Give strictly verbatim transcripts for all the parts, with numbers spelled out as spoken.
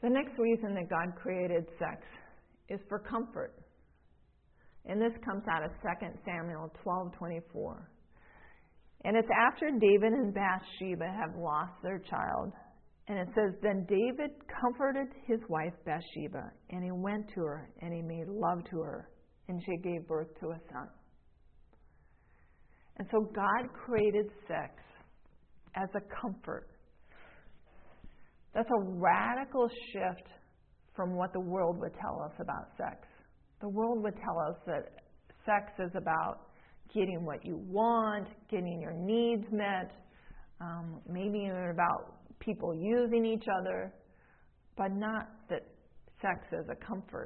The next reason that God created sex is for comfort. And this comes out of Second Samuel twelve twenty-four. And it's after David and Bathsheba have lost their child. And it says, then David comforted his wife Bathsheba, and he went to her, and he made love to her, and she gave birth to a son. And so God created sex as a comfort. That's a radical shift from what the world would tell us about sex. The world would tell us that sex is about getting what you want, getting your needs met, um, maybe even about people using each other, but not that sex is a comfort.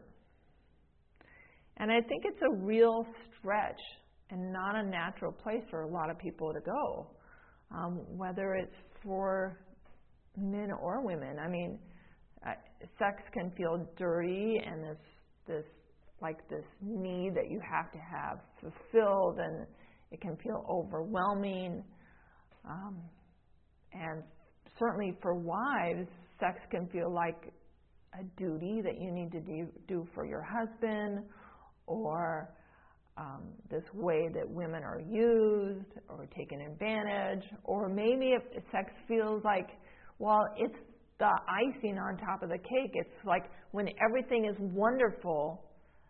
And I think it's a real stretch and not a natural place for a lot of people to go, um, whether it's for men or women. I mean, uh, sex can feel dirty and this this like this need that you have to have fulfilled, and it can feel overwhelming. Um, and certainly for wives, sex can feel like a duty that you need to do, do for your husband, or um, this way that women are used or taken advantage, or maybe if sex feels like, well, it's the icing on top of the cake. It's like when everything is wonderful,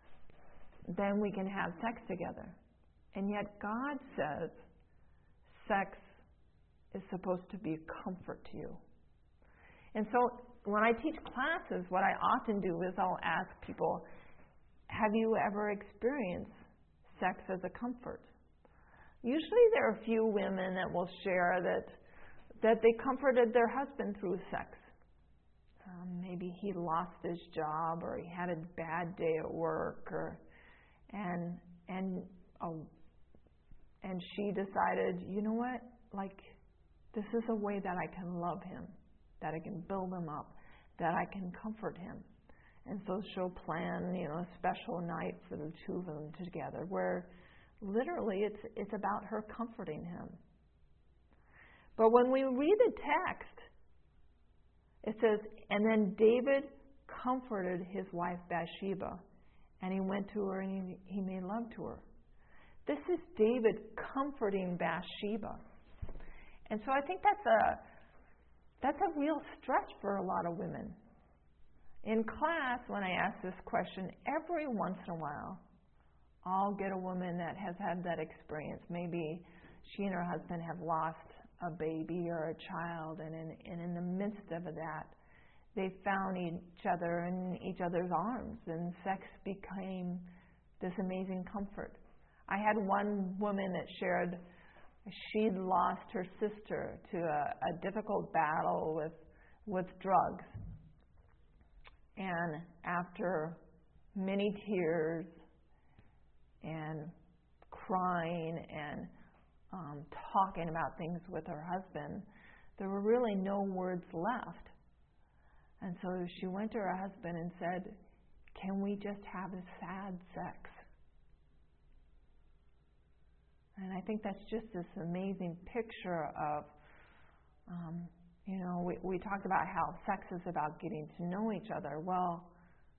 then we can have sex together. And yet God says sex is supposed to be a comfort to you. And so when I teach classes, what I often do is I'll ask people, have you ever experienced sex as a comfort? Usually there are a few women that will share that that they comforted their husband through sex. Um, maybe he lost his job, or he had a bad day at work, or and and oh, and she decided, you know what, like this is a way that I can love him, that I can build him up, that I can comfort him. And so she'll plan, you know, a special night for the two of them together, where literally it's it's about her comforting him. But when we read the text, it says, and then David comforted his wife Bathsheba, and he went to her and he, he made love to her. This is David comforting Bathsheba. And so I think that's a that's a real stretch for a lot of women. In class, when I ask this question, every once in a while, I'll get a woman that has had that experience. Maybe she and her husband have lost a baby or a child, and in, and in the midst of that, they found each other in each other's arms, and sex became this amazing comfort. I had one woman that shared she'd lost her sister to a, a difficult battle with with drugs. And after many tears and crying and um, talking about things with her husband, there were really no words left. And so she went to her husband and said, can we just have a sad sex? And I think that's just this amazing picture of, um, you know, we, we talked about how sex is about getting to know each other. Well,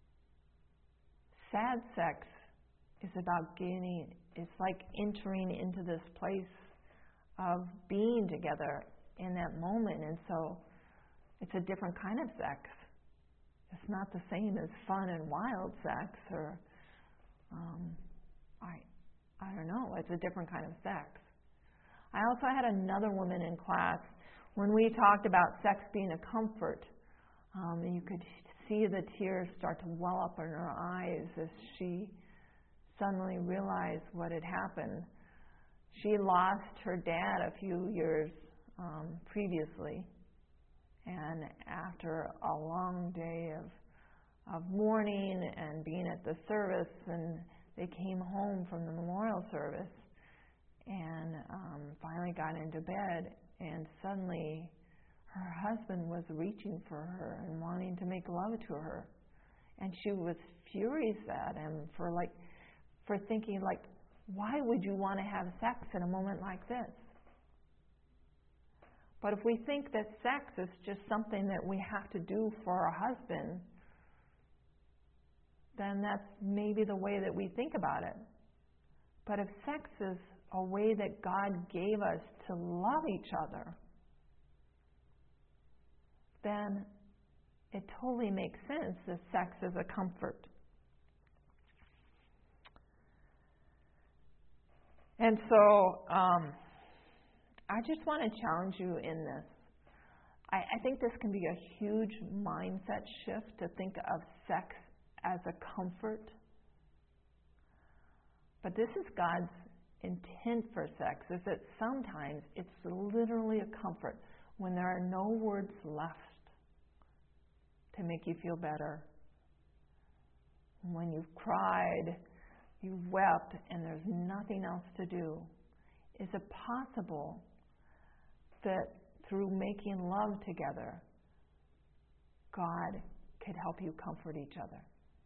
sad sex is about getting, it's like entering into this place of being together in that moment. And so it's a different kind of sex. It's not the same as fun and wild sex, or, um, I, I don't know, it's a different kind of sex. I also had another woman in class when we talked about sex being a comfort. Um, and you could see the tears start to well up in her eyes as she suddenly realized what had happened. She lost her dad a few years um, previously, and after a long day of of mourning and being at the service, and they came home from the memorial service and um, finally got into bed, and suddenly her husband was reaching for her and wanting to make love to her, and she was furious at him for like for thinking like, why would you want to have sex in a moment like this? But if we think that sex is just something that we have to do for our husband, then that's maybe the way that we think about it. But if sex is a way that God gave us to love each other, then it totally makes sense that sex is a comfort. And so, um, I just want to challenge you in this. I, I think this can be a huge mindset shift to think of sex as a comfort. But this is God's intent for sex, is that sometimes it's literally a comfort when there are no words left to make you feel better. When you've cried, you've wept, and there's nothing else to do. Is it possible that through making love together, God could help you comfort each other?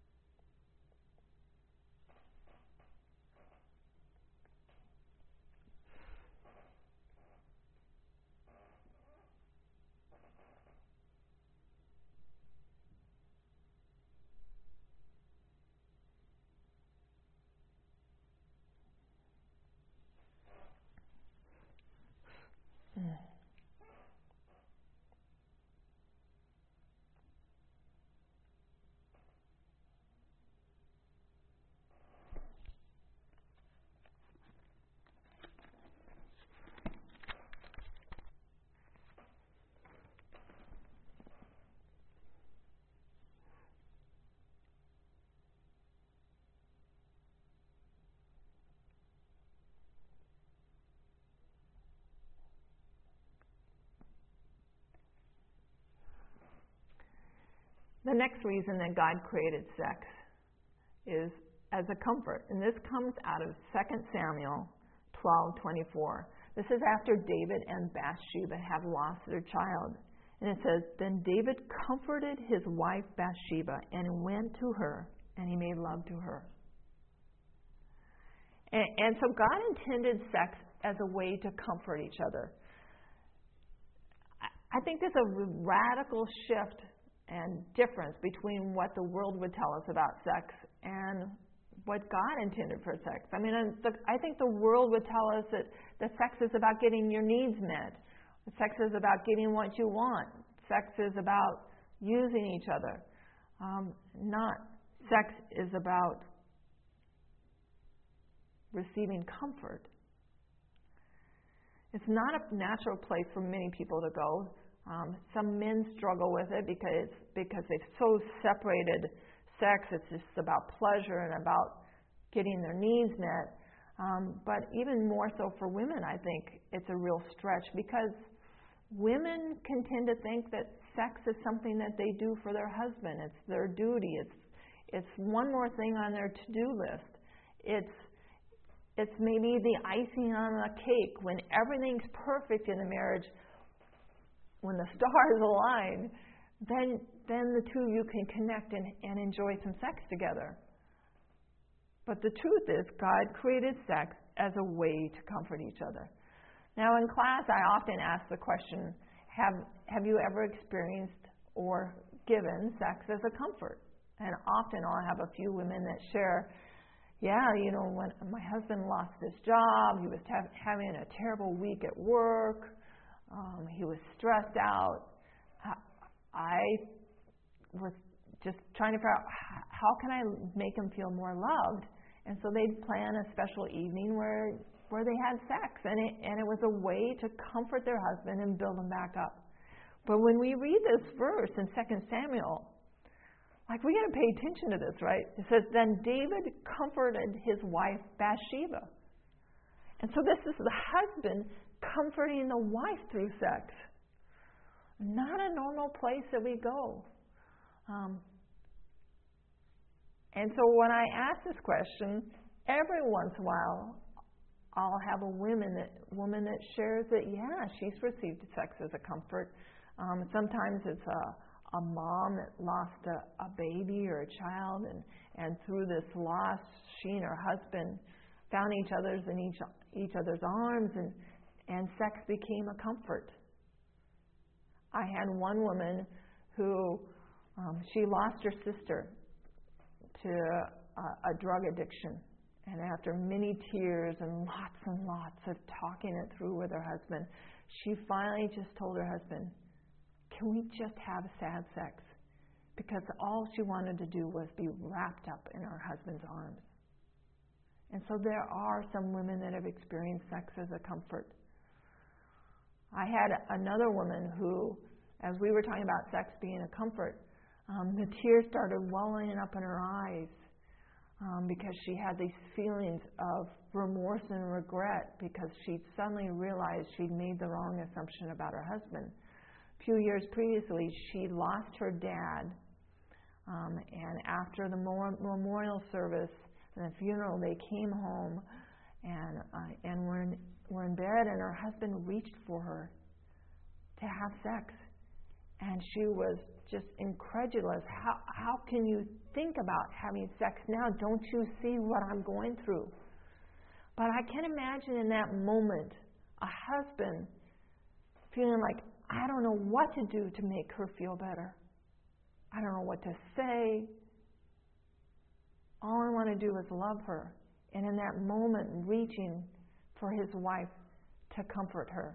Mm. The next reason that God created sex is as a comfort. And this comes out of Second Samuel twelve twenty-four. This is after David and Bathsheba have lost their child. And it says, "Then David comforted his wife Bathsheba and went to her, and he made love to her." And, and so God intended sex as a way to comfort each other. I, I think there's a radical shift and difference between what the world would tell us about sex and what God intended for sex. I mean, I think the world would tell us that, that sex is about getting your needs met. Sex is about getting what you want. Sex is about using each other. Um, not sex is about receiving comfort. It's not a natural place for many people to go. Um, some men struggle with it because because they've so separated sex. It's just about pleasure and about getting their needs met. Um, but even more so for women, I think it's a real stretch because women can tend to think that sex is something that they do for their husband. It's their duty. It's it's one more thing on their to-do list. It's it's maybe the icing on the cake when everything's perfect in the marriage. When the stars align, then then the two of you can connect and, and enjoy some sex together. But the truth is, God created sex as a way to comfort each other. Now, in class, I often ask the question, have, have you ever experienced or given sex as a comfort? And often I'll have a few women that share, yeah, you know, when my husband lost his job, he was ha- having a terrible week at work, Um, he was stressed out. I was just trying to figure out how can I make him feel more loved. And so they'd plan a special evening where where they had sex, and it and it was a way to comfort their husband and build him back up. But when we read this verse in Second Samuel, like we got to pay attention to this, right? It says, "Then David comforted his wife Bathsheba," and so this is the husband comforting the wife through sex. Not a normal place that we go. Um, and so when I ask this question, every once in a while, I'll have a woman that woman that shares that, yeah, she's received sex as a comfort. Um, sometimes it's a, a mom that lost a, a baby or a child, and, and through this loss, she and her husband found each other's in each each other's arms, and And sex became a comfort. I had one woman who, um, she lost her sister to a, a drug addiction. And after many tears and lots and lots of talking it through with her husband, she finally just told her husband, can we just have sad sex? Because all she wanted to do was be wrapped up in her husband's arms. And so there are some women that have experienced sex as a comfort. I had another woman who, as we were talking about sex being a comfort, um, the tears started welling up in her eyes um, because she had these feelings of remorse and regret because she suddenly realized she'd made the wrong assumption about her husband. A few years previously, she lost her dad, um, and after the memorial service and the funeral, they came home and uh, and were in, were in bed, and her husband reached for her to have sex. And she was just incredulous. How how can you think about having sex now? Don't you see what I'm going through? But I can imagine in that moment a husband feeling like, I don't know what to do to make her feel better. I don't know what to say. All I want to do is love her. And in that moment, reaching for his wife to comfort her.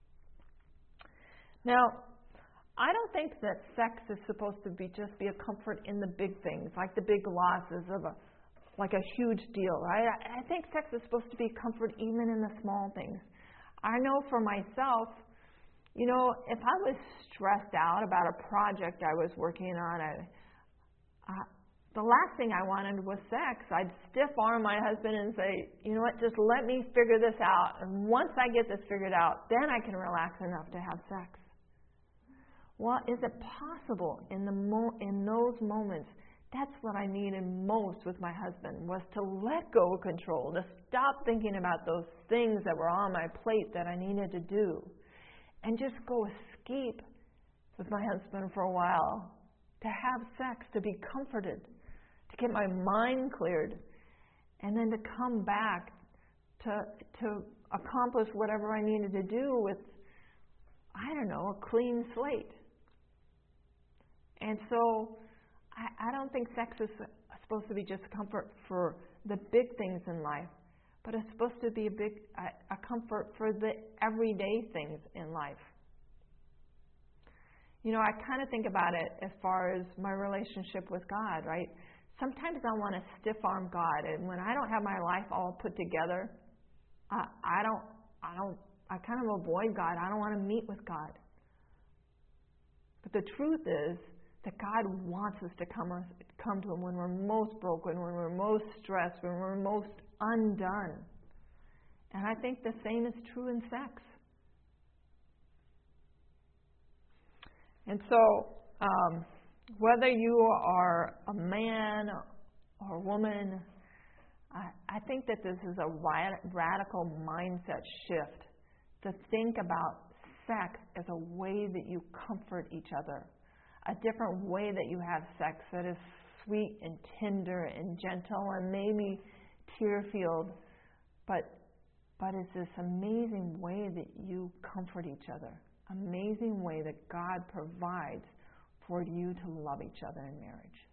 Now, I don't think that sex is supposed to be just be a comfort in the big things, like the big losses of a, like a huge deal, right? I, I think sex is supposed to be comfort even in the small things. I know for myself, you know, if I was stressed out about a project I was working on, I, uh, the last thing I wanted was sex. I'd stiff arm my husband and say, you know what, just let me figure this out. And once I get this figured out, then I can relax enough to have sex. Well, is it possible in the mo- in those moments? That's what I needed most with my husband, was to let go of control, to stop thinking about those things that were on my plate that I needed to do, and just go escape with my husband for a while, to have sex, to be comforted, to get my mind cleared, and then to come back to to accomplish whatever I needed to do with, I don't know, a clean slate. And so I, I don't think sex is supposed to be just comfort for the big things in life, but it's supposed to be a big a, a comfort for the everyday things in life. You know, I kind of think about it as far as my relationship with God, right? Sometimes I want to stiff-arm God, and when I don't have my life all put together, I, I don't, I don't, I kind of avoid God. I don't want to meet with God. But the truth is that God wants us to come, come to Him when we're most broken, when we're most stressed, when we're most undone. And I think the same is true in sex. And so, um, whether you are a man or a woman, I, I think that this is a radical mindset shift to think about sex as a way that you comfort each other, a different way that you have sex that is sweet and tender and gentle and maybe tear-filled, but but it's this amazing way that you comfort each other, amazing way that God provides for you to love each other in marriage.